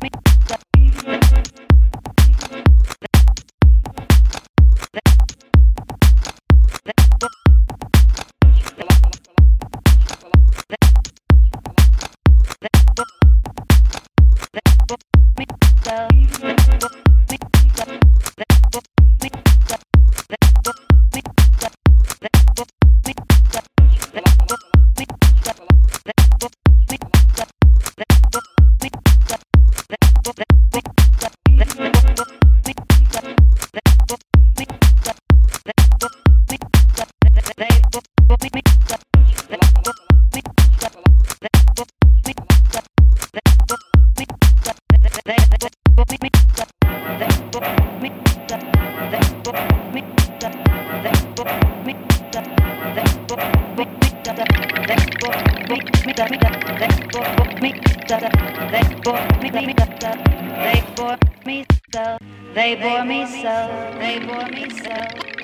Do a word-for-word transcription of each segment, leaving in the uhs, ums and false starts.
They bore me so, they bore me so,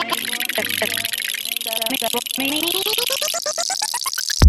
they bore me so.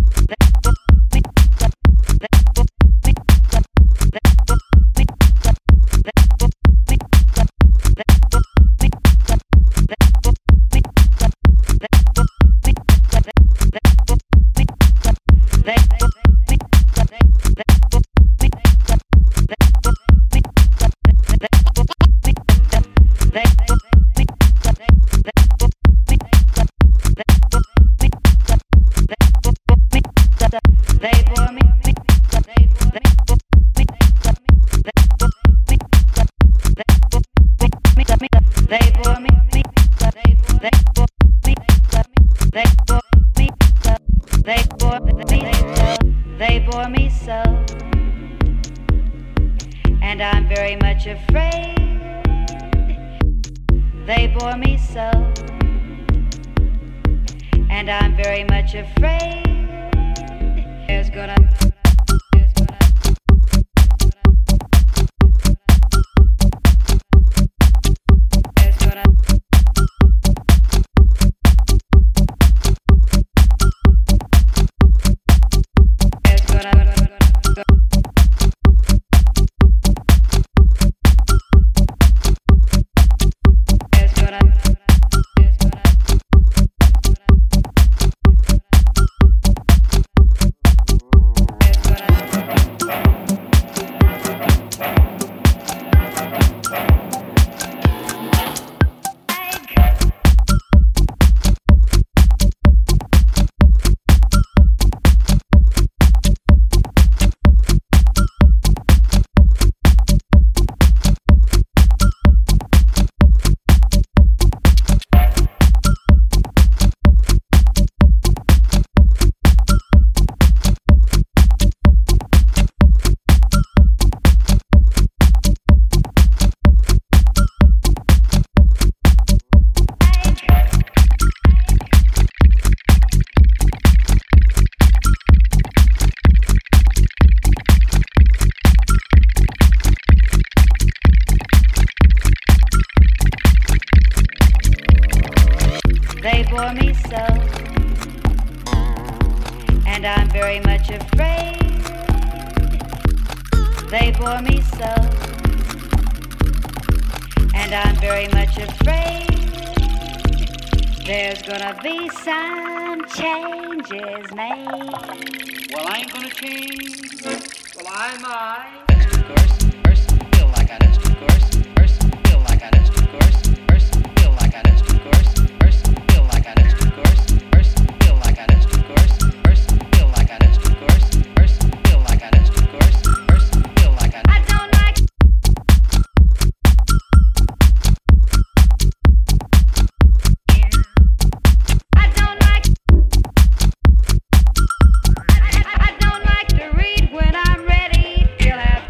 And I'm very much afraid they bore me so. And I'm very much afraid there's gonna they bore me so, and I'm very much afraid they bore me so, and I'm very much afraid there's gonna be some changes made. Well, I ain't gonna change. Well, I might. Next of course, first feel like I next of course, first feel like I next of course, first feel like I next of course. I don't like to read when I'm ready. You'll have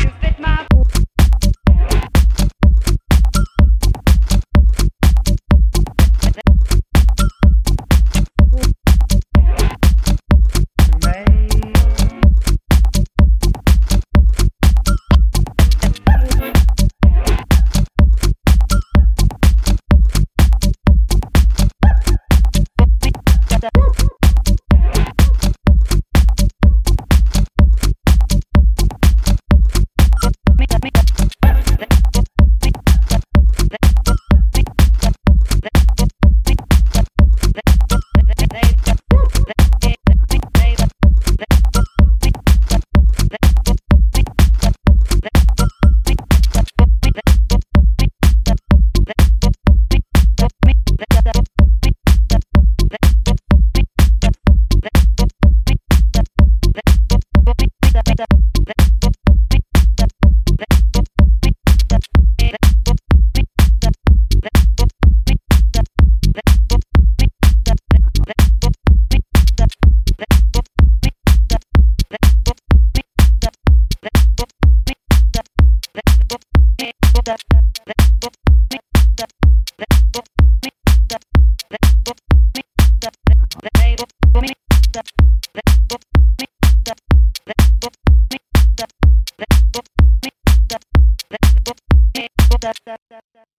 They